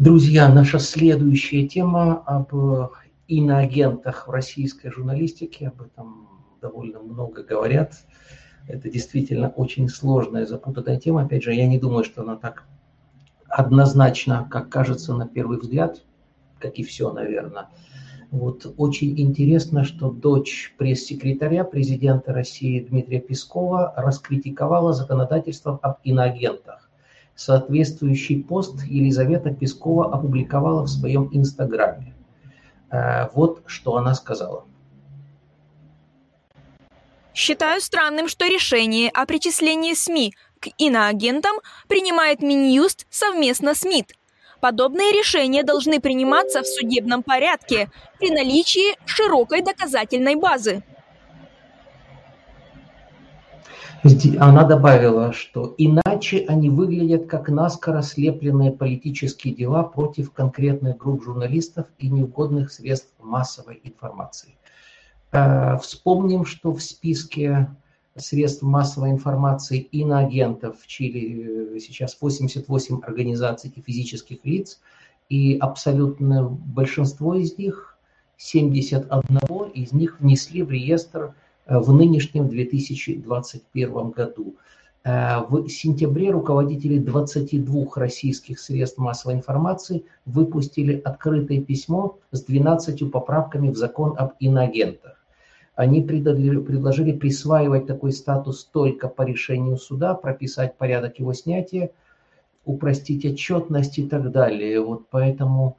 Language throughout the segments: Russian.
Друзья, наша следующая тема об иноагентах в российской журналистике. Об этом довольно много говорят. Это действительно очень сложная, запутанная тема. Опять же, я не думаю, что она так однозначна, как кажется на первый взгляд, как и все, наверное. Вот очень интересно, что дочь пресс-секретаря президента России Дмитрия Пескова раскритиковала законодательство об иноагентах. Соответствующий пост Елизавета Пескова опубликовала в своем инстаграме. Вот что она сказала. Считаю странным, что решение о причислении СМИ к иноагентам принимает Минюст совместно с МИД. Подобные решения должны приниматься в судебном порядке при наличии широкой доказательной базы. Она добавила, что иначе они выглядят как наскоро слепленные политические дела против конкретных групп журналистов и неугодных средств массовой информации. Вспомним, что в списке средств массовой информации иноагентов в Чили сейчас 88 организаций и физических лиц, и абсолютное большинство из них, 71 из них внесли в реестр в нынешнем 2021 году. В сентябре руководители 22 российских средств массовой информации выпустили открытое письмо с 12 поправками в закон об иноагентах. Они предложили присваивать такой статус только по решению суда, прописать порядок его снятия, упростить отчетность и так далее. Вот поэтому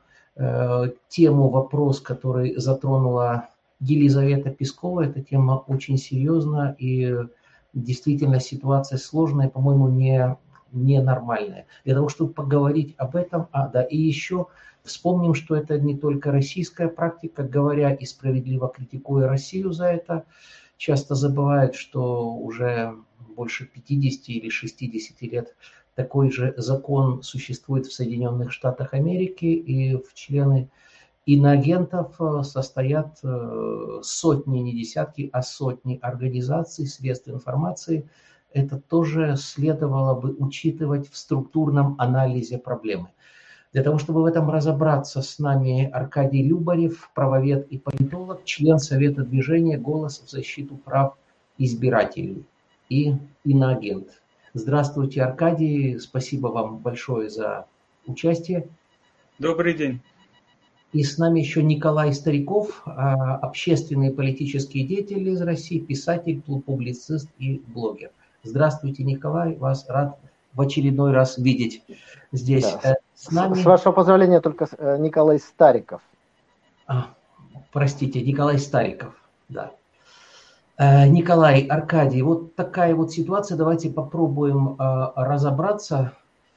вопрос, который затронула Елизавета Пескова, эта тема очень серьезная, и действительно ситуация сложная, по-моему, не нормальная. Для того, чтобы поговорить об этом, и еще вспомним, что это не только российская практика, говоря и справедливо критикуя Россию за это, часто забывают, что уже больше 50 или 60 лет такой же закон существует в Соединенных Штатах Америки, и в члены иноагентов состоят сотни, не десятки, а сотни организаций, средств информации. Это тоже следовало бы учитывать в структурном анализе проблемы. Для того, чтобы в этом разобраться, с нами Аркадий Любарев, правовед и политолог, член Совета движения «Голос в защиту прав избирателей» и иноагент. Здравствуйте, Аркадий, спасибо вам большое за участие. Добрый день. И с нами еще Николай Стариков, общественный и политический деятель из России, писатель, публицист и блогер. Здравствуйте, Николай, вас рад в очередной раз видеть здесь. Да. С вашего позволения, только Николай Стариков. Простите, Николай Стариков, да. Николай, Аркадий, вот такая вот ситуация, давайте попробуем разобраться.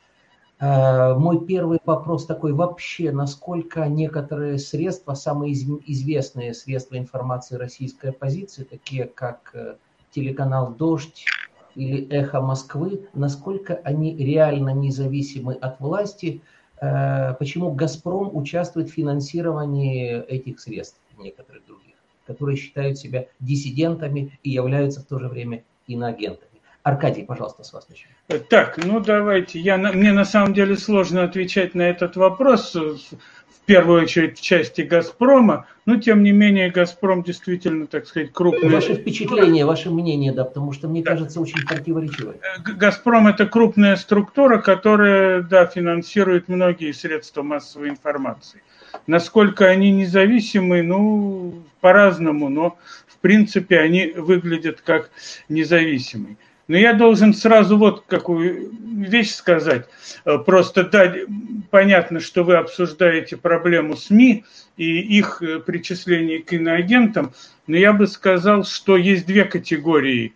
Мой первый вопрос такой: вообще, насколько некоторые средства, самые известные средства информации российской оппозиции, такие как телеканал «Дождь» или «Эхо Москвы», насколько они реально независимы от власти, почему «Газпром» участвует в финансировании этих средств и некоторых других, которые считают себя диссидентами и являются в то же время иноагентами. Аркадий, пожалуйста, с вас начнем. Так, давайте. Мне на самом деле сложно отвечать на этот вопрос, в первую очередь в части «Газпрома», но тем не менее «Газпром» действительно, так сказать, крупный. Ваше впечатление, ваше мнение, да, потому что мне кажется очень противоречивое. «Газпром» – это крупная структура, которая, финансирует многие средства массовой информации. Насколько они независимы, по-разному, но в принципе они выглядят как независимые. Но я должен сразу вот какую вещь сказать. Просто понятно, что вы обсуждаете проблему СМИ и их причисление к иноагентам, но я бы сказал, что есть две категории,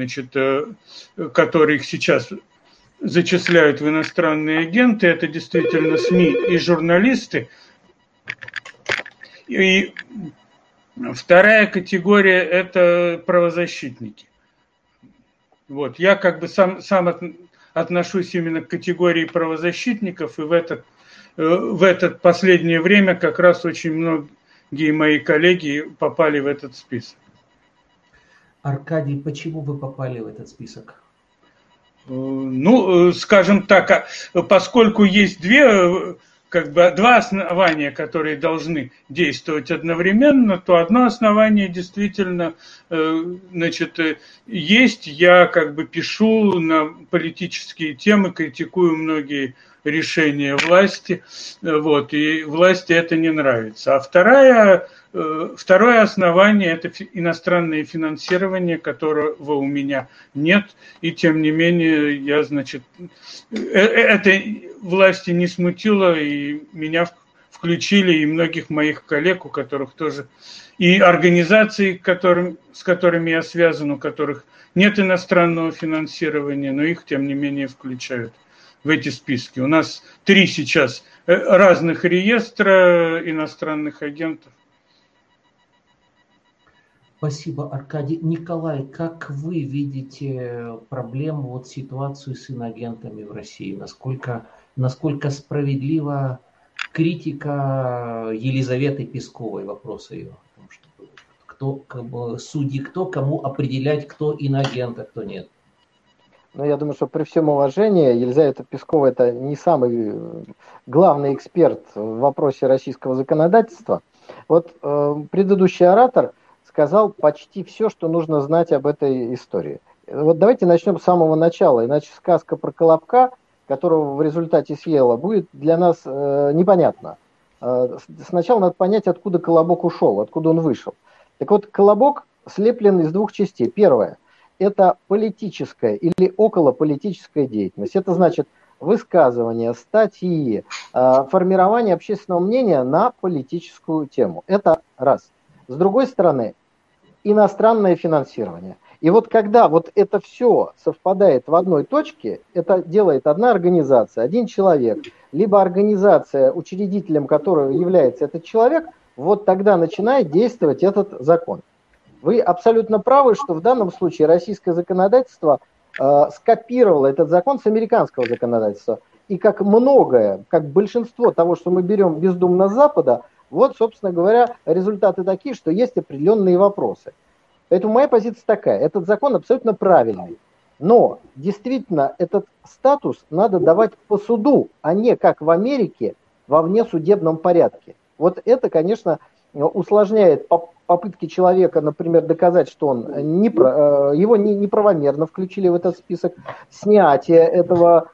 которые их сейчас зачисляют в иностранные агенты. Это действительно СМИ и журналисты. И вторая категория – это правозащитники. Вот. Я сам отношусь именно к категории правозащитников, и в это последнее время как раз очень многие мои коллеги попали в этот список. Аркадий, почему вы попали в этот список? Скажем так, поскольку есть две как бы два основания, которые должны действовать одновременно, то одно основание действительно, значит, есть. Я как бы пишу на политические темы, критикую многие решения власти, вот, и власти это не нравится. А второе основание – это иностранное финансирование, которого у меня нет, и тем не менее я, значит, это власти не смутило, и меня включили, и многих моих коллег, у которых тоже, и организаций, с которыми я связан, у которых нет иностранного финансирования, но их, тем не менее, включают в эти списки. У нас 3 сейчас разных реестра иностранных агентов. Спасибо, Аркадий. Николай, как вы видите проблему, вот ситуацию с иноагентами в России? Насколько справедлива критика Елизаветы Песковой, вопрос ее? Судьи кто, кому определять, кто иноагент, а кто нет? Ну, я думаю, что при всем уважении Елизавета Пескова это не самый главный эксперт в вопросе российского законодательства. Вот предыдущий оратор сказал почти все, что нужно знать об этой истории. Вот давайте начнем с самого начала, иначе сказка про Колобка, которого в результате съела, будет для нас непонятна. Сначала надо понять, откуда Колобок ушел, откуда он вышел. Так вот, Колобок слеплен из 2 частей. Первое – это политическая или околополитическая деятельность. Это значит высказывания, статьи, формирование общественного мнения на политическую тему. Это раз. С другой стороны, иностранное финансирование. И вот когда вот это все совпадает в одной точке, это делает одна организация, один человек, либо организация, учредителем которой является этот человек, вот тогда начинает действовать этот закон. Вы абсолютно правы, что в данном случае российское законодательство скопировало этот закон с американского законодательства. И как многое, как большинство того, что мы берем бездумно с Запада, вот, собственно говоря, результаты такие, что есть определенные вопросы. Поэтому моя позиция такая. Этот закон абсолютно правильный. Но действительно этот статус надо давать по суду, а не как в Америке во внесудебном порядке. Вот это, конечно, усложняет попытки человека, например, доказать, что он его неправомерно включили в этот список. Снятие этого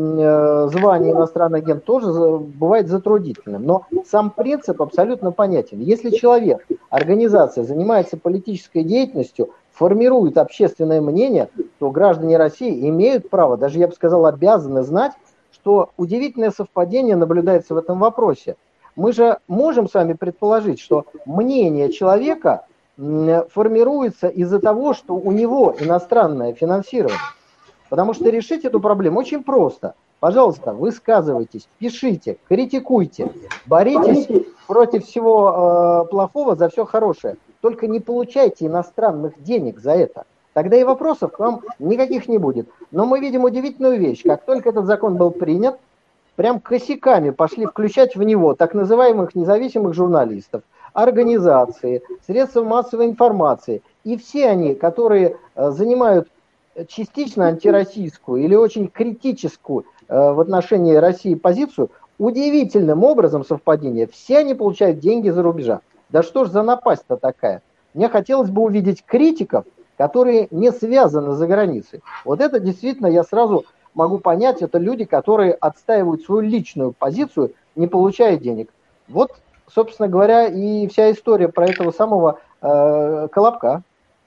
звание иностранный агент тоже бывает затруднительным. Но сам принцип абсолютно понятен. Если человек, организация занимается политической деятельностью, формирует общественное мнение, то граждане России имеют право, даже я бы сказал, обязаны знать, что удивительное совпадение наблюдается в этом вопросе. Мы же можем с вами предположить, что мнение человека формируется из-за того, что у него иностранное финансирование. Потому что решить эту проблему очень просто. Пожалуйста, высказывайтесь, пишите, критикуйте, боритесь против всего плохого за все хорошее. Только не получайте иностранных денег за это. Тогда и вопросов к вам никаких не будет. Но мы видим удивительную вещь. Как только этот закон был принят, прям косяками пошли включать в него так называемых независимых журналистов, организации, средства массовой информации. И все они, которые занимают частично антироссийскую или очень критическую в отношении России позицию, удивительным образом совпадение, все они получают деньги за рубежа. Да что ж за напасть-то такая? Мне хотелось бы увидеть критиков, которые не связаны за границей. Вот это действительно я сразу могу понять, это люди, которые отстаивают свою личную позицию, не получая денег. Вот, собственно говоря, и вся история про этого самого Колобка.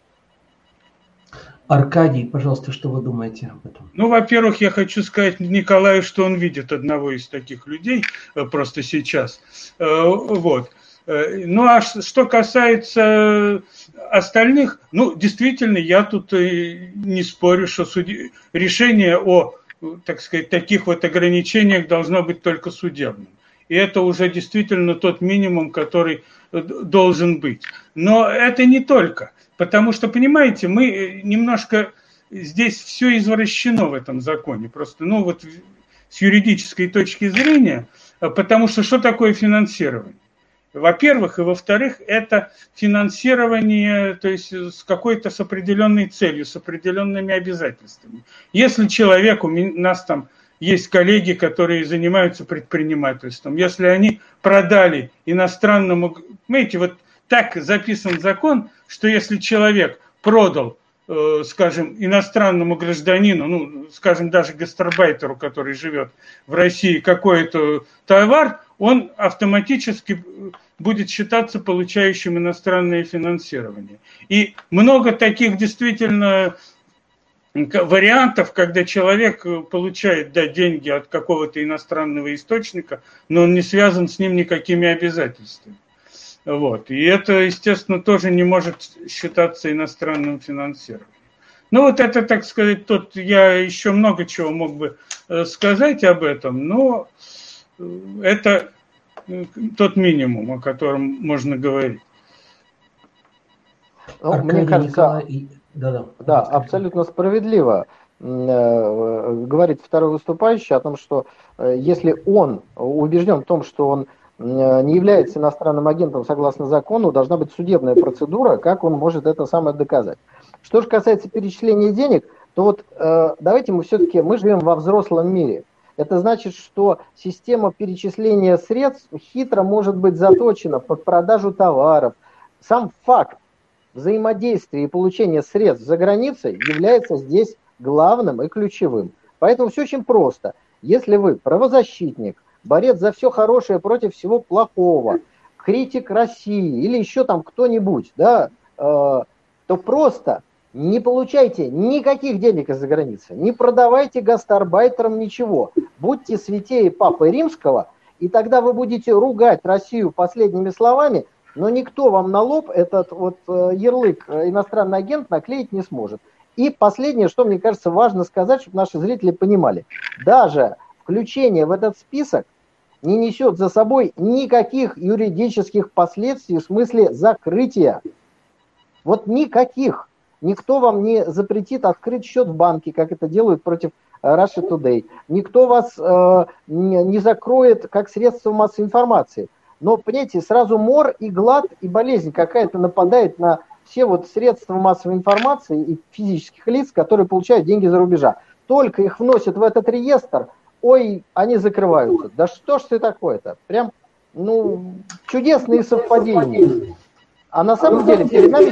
Аркадий, пожалуйста, что вы думаете об этом? Ну, во-первых, я хочу сказать Николаю, что он видит одного из таких людей просто сейчас. Вот. Ну, а что касается остальных, ну, действительно, я тут не спорю, что решение о, так сказать, таких вот ограничениях должно быть только судебным. И это уже действительно тот минимум, который должен быть. Но это не только. Потому что, понимаете, мы немножко здесь все извращено в этом законе. Просто, ну вот с юридической точки зрения, потому что такое финансирование? Во-первых, и во-вторых, это финансирование, то есть с какой-то с определенной целью, с определенными обязательствами. Если человек, у нас там есть коллеги, которые занимаются предпринимательством. Если они продали иностранному... Понимаете, вот так записан закон, что если человек продал, скажем, иностранному гражданину, ну, скажем, даже гастарбайтеру, который живет в России, какой-то товар, он автоматически будет считаться получающим иностранное финансирование. И много таких действительно вариантов, когда человек получает, да, деньги от какого-то иностранного источника, но он не связан с ним никакими обязательствами. Вот. И это, естественно, тоже не может считаться иностранным финансированием. Ну, вот это, так сказать, тут я еще много чего мог бы сказать об этом, но это тот минимум, о котором можно говорить. Ну, мне кажется, да, абсолютно справедливо говорит второй выступающий о том, что если он убежден в том, что он не является иностранным агентом согласно закону, должна быть судебная процедура, как он может это самое доказать. Что же касается перечисления денег, то вот давайте мы все-таки, мы живем во взрослом мире. Это значит, что система перечисления средств хитро может быть заточена под продажу товаров. Сам факт взаимодействия и получения средств за границей является здесь главным и ключевым. Поэтому все очень просто. Если вы правозащитник, борец за все хорошее против всего плохого, критик России или еще там кто-нибудь, да, то просто не получайте никаких денег из-за границы, не продавайте гастарбайтерам ничего. Будьте святее Папы Римского, и тогда вы будете ругать Россию последними словами, но никто вам на лоб этот вот ярлык иностранный агент наклеить не сможет. И последнее, что мне кажется важно сказать, чтобы наши зрители понимали. Даже включение в этот список не несет за собой никаких юридических последствий в смысле закрытия. Вот никаких. Никто вам не запретит открыть счет в банке, как это делают против Russia Today. Никто вас не закроет как средство массовой информации. Но, понимаете, сразу мор и глад, и болезнь какая-то нападает на все вот средства массовой информации и физических лиц, которые получают деньги за рубежа. Только их вносят в этот реестр, ой, они закрываются. Да что ж это такое-то? Прям, ну, чудесные совпадения. А на самом деле перед нами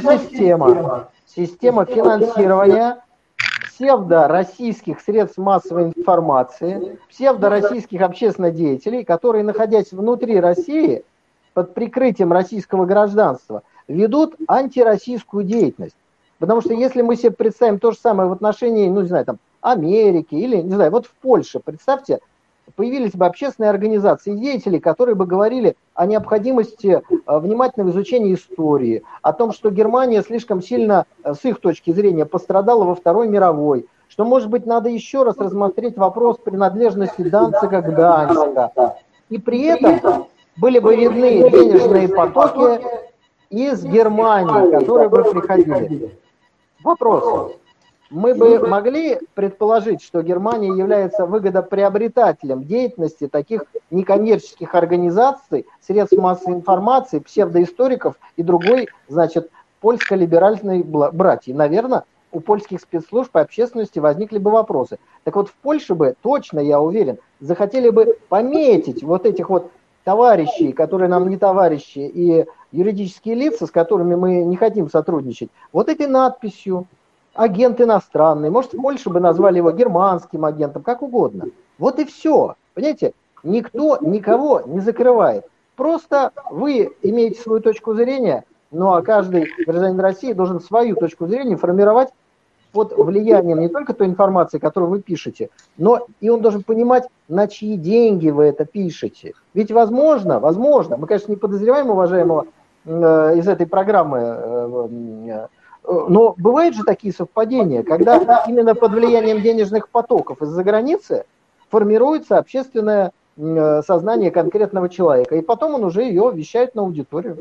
система финансирования псевдо-российских средств массовой информации, псевдо-российских общественных деятелей, которые, находясь внутри России, под прикрытием российского гражданства, ведут антироссийскую деятельность. Потому что если мы себе представим то же самое в отношении, ну, не знаю, там, Америки или, не знаю, вот в Польше, представьте, появились бы общественные организации и деятели, которые бы говорили о необходимости внимательного изучения истории, о том, что Германия слишком сильно, с их точки зрения, пострадала во Второй мировой, что, может быть, надо еще раз рассмотреть вопрос принадлежности Данцига к Гданьска. И при этом были бы видны денежные потоки из Германии, которые бы приходили. Вопрос. Мы бы могли предположить, что Германия является выгодоприобретателем деятельности таких некоммерческих организаций, средств массовой информации, псевдоисториков и другой, значит, польско-либеральной братьи. Наверное, у польских спецслужб и общественности возникли бы вопросы. Так вот, в Польше бы, точно, я уверен, захотели бы пометить вот этих вот товарищей, которые нам не товарищи, и юридические лица, с которыми мы не хотим сотрудничать, вот этой надписью. Агент иностранный, может, в Польше бы назвали его германским агентом, как угодно. Вот и все. Понимаете, никто никого не закрывает. Просто вы имеете свою точку зрения, ну а каждый гражданин России должен свою точку зрения формировать под влиянием не только той информации, которую вы пишете, но и он должен понимать, на чьи деньги вы это пишете. Ведь возможно, мы, конечно, не подозреваем уважаемого из этой программы, но бывают же такие совпадения, когда именно под влиянием денежных потоков из-за границы формируется общественное сознание конкретного человека, и потом он уже ее вещает на аудиторию.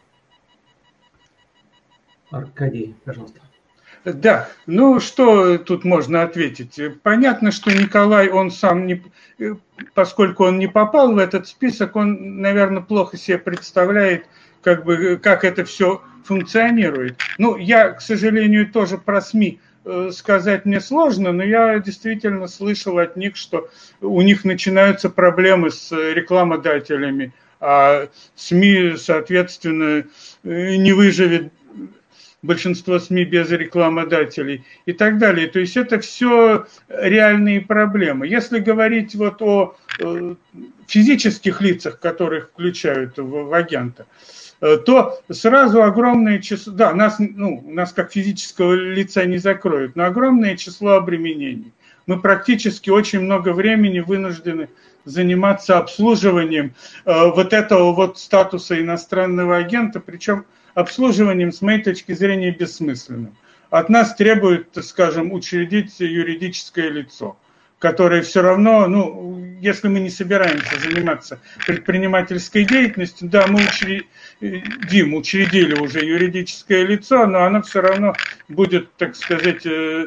Аркадий, пожалуйста. Да, ну что тут можно ответить? Понятно, что Николай, он сам, поскольку он не попал в этот список, он, наверное, плохо себе представляет, как это все функционирует. Ну, я, к сожалению, тоже про СМИ сказать мне сложно, но я действительно слышал от них, что у них начинаются проблемы с рекламодателями, а СМИ, соответственно, не выживет большинство СМИ без рекламодателей и так далее. То есть это все реальные проблемы. Если говорить вот о физических лицах, которых включают в агента, то сразу огромное число, да, нас как физического лица не закроют, но огромное число обременений. Мы практически очень много времени вынуждены заниматься обслуживанием вот этого вот статуса иностранного агента, причем обслуживанием, с моей точки зрения, бессмысленным. От нас требуют, скажем, учредить юридическое лицо, которое все равно, если мы не собираемся заниматься предпринимательской деятельностью, да, мы учредили уже юридическое лицо, но оно все равно будет, так сказать,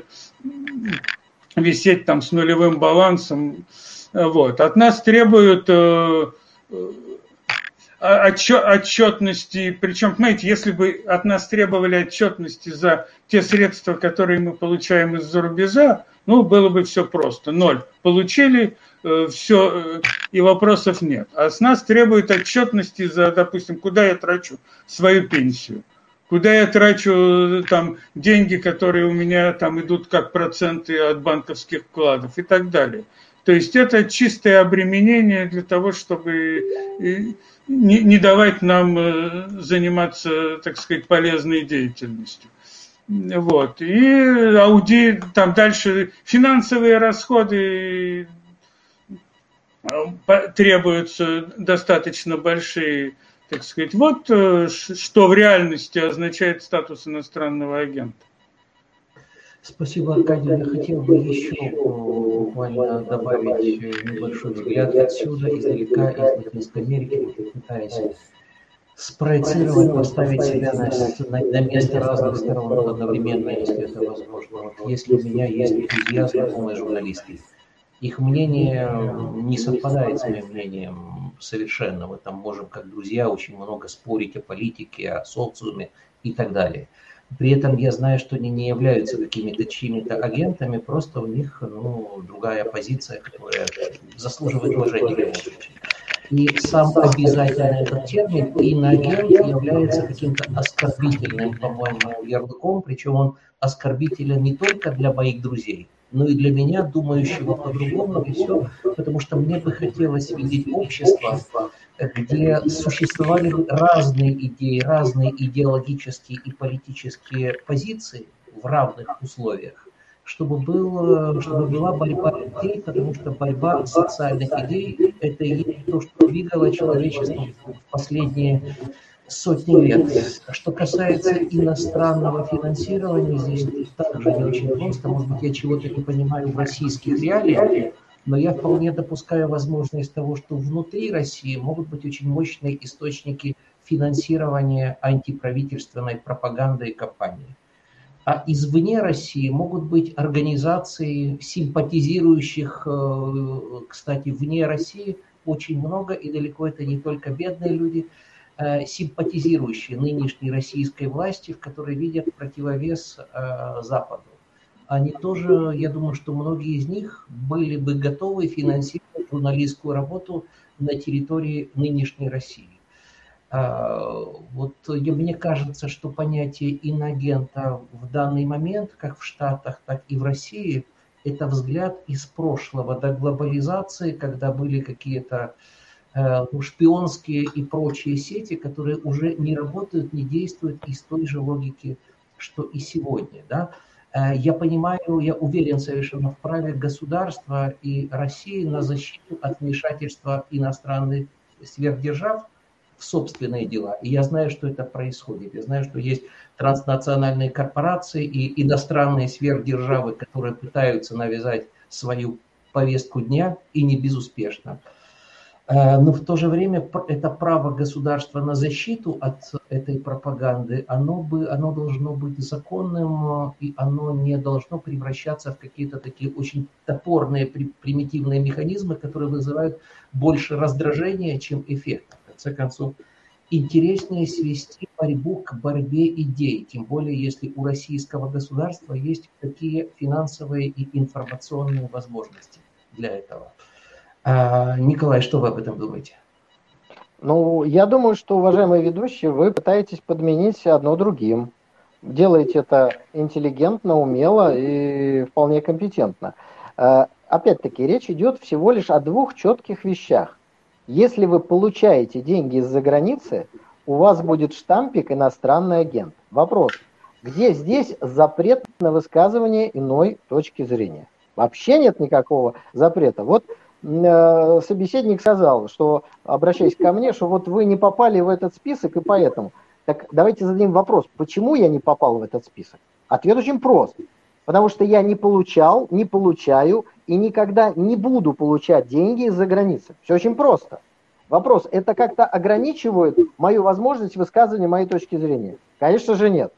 висеть там с нулевым балансом. Вот. От нас требуют отчетности, причем, понимаете, если бы от нас требовали отчетности за те средства, которые мы получаем из-за рубежа, было бы все просто. 0 получили, все, и вопросов нет. А с нас требуют отчетности за, допустим, куда я трачу свою пенсию, куда я трачу там деньги, которые у меня там идут как проценты от банковских вкладов и так далее. То есть это чистое обременение для того, чтобы не давать нам заниматься, так сказать, полезной деятельностью. Вот. И аудит, там дальше финансовые расходы требуются достаточно большие, так сказать. Вот что в реальности означает статус иностранного агента. Спасибо, Аркадий. Я хотел бы еще буквально добавить небольшой взгляд отсюда, издалека, из Латинской Америки, пытаясь спроецировать, поставить себя на место разных сторон одновременно, если это возможно. Вот если у меня есть друзья, знакомые журналисты, их мнение не совпадает с моим мнением совершенно. Мы там можем, как друзья, очень много спорить о политике, о социуме и так далее. При этом я знаю, что они не являются какими-то чьими-то агентами, просто у них другая позиция, которая заслуживает уважения. И сам обязательно этот термин иноагент является каким-то оскорбительным, по-моему, ярлыком, причем он оскорбителен не только для моих друзей, но и для меня, думающего по-другому, и все, потому что мне бы хотелось видеть общество, где существовали разные идеи, разные идеологические и политические позиции в равных условиях, чтобы была борьба идей, потому что борьба социальных идей – это и есть то, что двигало человечество в последние сотни лет. Что касается иностранного финансирования, здесь также не очень просто. Может быть, я чего-то не понимаю в российских реалиях, но я вполне допускаю возможность того, что внутри России могут быть очень мощные источники финансирования антиправительственной пропаганды и кампании. А извне России могут быть организации, симпатизирующих, кстати, вне России очень много, и далеко это не только бедные люди, симпатизирующие нынешней российской власти, в которой видят противовес Западу. Они тоже, я думаю, что многие из них были бы готовы финансировать журналистскую работу на территории нынешней России. Вот мне кажется, что понятие иноагента в данный момент, как в Штатах, так и в России, это взгляд из прошлого до глобализации, когда были какие-то шпионские и прочие сети, которые уже не работают, не действуют из той же логики, что и сегодня. Да? Я понимаю, я уверен совершенно в праве государства и России на защиту от вмешательства иностранных сверхдержав в собственные дела. И я знаю, что это происходит. Я знаю, что есть транснациональные корпорации и иностранные сверхдержавы, которые пытаются навязать свою повестку дня, и не безуспешно. Но в то же время это право государства на защиту от этой пропаганды, оно должно быть законным, и оно не должно превращаться в какие-то такие очень топорные, примитивные механизмы, которые вызывают больше раздражения, чем эффекта. В конце концов, интереснее свести борьбу к борьбе идей, тем более если у российского государства есть такие финансовые и информационные возможности для этого. Николай, что вы об этом думаете? Ну, я думаю, что, уважаемые ведущие, вы пытаетесь подменить одно другим. Делаете это интеллигентно, умело и вполне компетентно. Опять-таки, речь идет всего лишь о двух четких вещах. Если вы получаете деньги из-за границы, у вас будет штампик «иностранный агент». Вопрос, где здесь запрет на высказывание иной точки зрения? Вообще нет никакого запрета. Вот собеседник сказал, что, обращаясь ко мне, что вот вы не попали в этот список и поэтому. Так давайте зададим вопрос, почему я не попал в этот список? Ответ очень прост. Потому что я не получал, не получаю и никогда не буду получать деньги из-за границы. Все очень просто. Вопрос, это как-то ограничивает мою возможность высказывания моей точки зрения? Конечно же нет.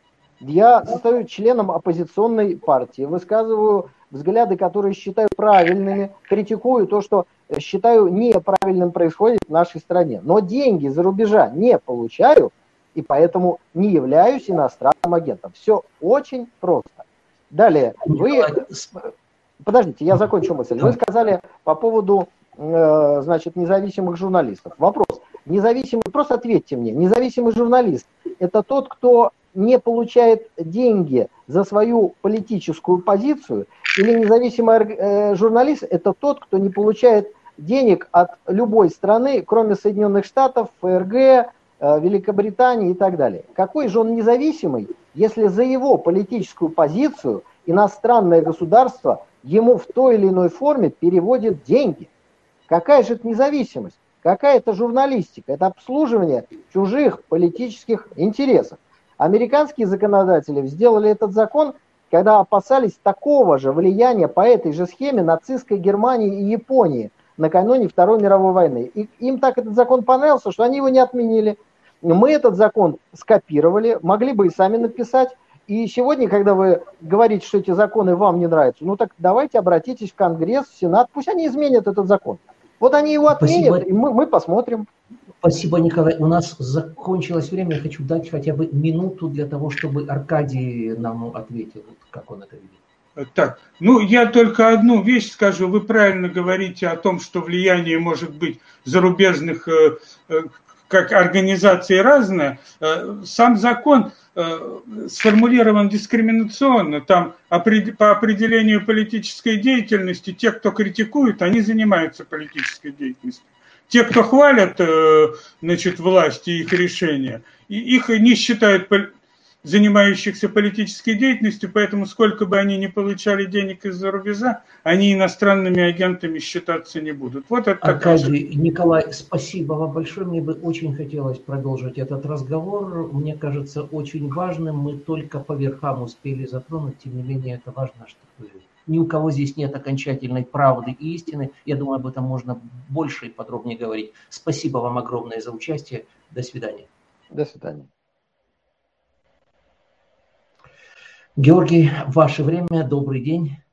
Я состою членом оппозиционной партии, высказываю взгляды, которые считаю правильными, критикую то, что считаю неправильным происходит в нашей стране. Но деньги за рубежа не получаю, и поэтому не являюсь иностранным агентом. Все очень просто. Далее, вы... Подождите, я закончу мысль. Вы сказали по поводу, значит, независимых журналистов. Вопрос. Независимый, просто ответьте мне, независимый журналист – это тот, кто не получает деньги за свою политическую позицию, или независимый журналист – это тот, кто не получает денег от любой страны, кроме Соединенных Штатов, ФРГ, Великобритании и так далее. Какой же он независимый, если за его политическую позицию иностранное государство ему в той или иной форме переводит деньги? Какая же это независимость? Какая это журналистика? Это обслуживание чужих политических интересов. Американские законодатели сделали этот закон, когда опасались такого же влияния по этой же схеме нацистской Германии и Японии накануне Второй мировой войны. И им так этот закон понравился, что они его не отменили. Мы этот закон скопировали, могли бы и сами написать. И сегодня, когда вы говорите, что эти законы вам не нравятся, ну так давайте обратитесь в Конгресс, в Сенат, пусть они изменят этот закон. Вот они его отменят, и мы посмотрим. Спасибо, Николай. У нас закончилось время. Я хочу дать хотя бы минуту для того, чтобы Аркадий нам ответил, как он это видит. Так, ну я только одну вещь скажу. Вы правильно говорите о том, что влияние может быть зарубежных как организаций разное. Сам закон сформулирован дискриминационно. Там по определению политической деятельности те, кто критикует, они занимаются политической деятельностью. Те, кто хвалят, значит, власть и их решения, их не считают занимающихся политической деятельностью, поэтому сколько бы они ни получали денег из-за рубежа, они иностранными агентами считаться не будут. Вот это Аркадий, Николай, спасибо вам большое. Мне бы очень хотелось продолжить этот разговор. Мне кажется, очень важным. Мы только по верхам успели затронуть. Тем не менее, это важно, что ни у кого здесь нет окончательной правды и истины. Я думаю, об этом можно больше и подробнее говорить. Спасибо вам огромное за участие. До свидания. До свидания. Георгий, ваше время. Добрый день.